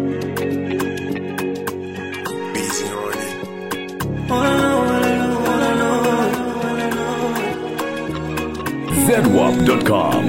Busy on it. ZWAP.com.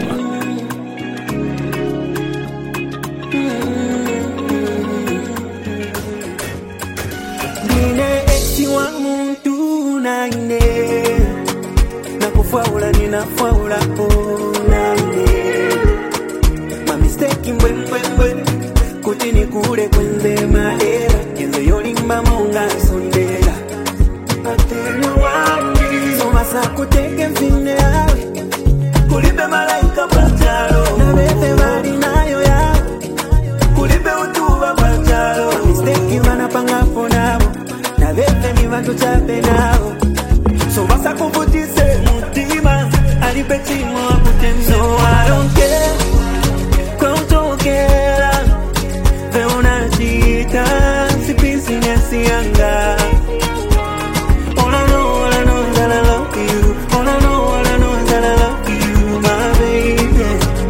Nine eti wa muntu na ine na kufaula ninafaula na ine ma mistake mbwe kutini kule kwenze maera kenzo yolimba monga sondela atene wangi so masa kuteke mfine yawe kulipe malaika pachalo na bebe mali nayo ya kulipe utuba pachalo mistake manapanga ponabo na bebe ni vantu chape nao so masa kuvutise mutima alipe chimo akutende so I don't care kwa utokera ve unachita si business yanga. All I know is that I love you. All I know is that I love you, my baby.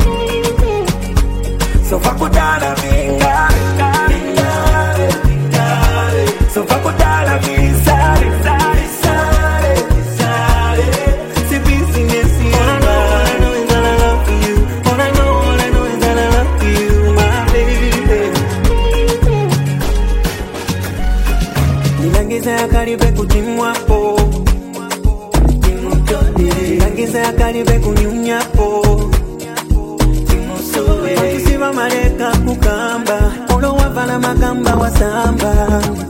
So fakutana vinga, so fakutana visare, si business yanga. All I know is that I love you. All I know is that I love you, my baby. Nilangiza karibe kutimwapo, nilangiza karibe kunyunyapo, wakisiba maleka kukamba, olo wavala magamba wasamba.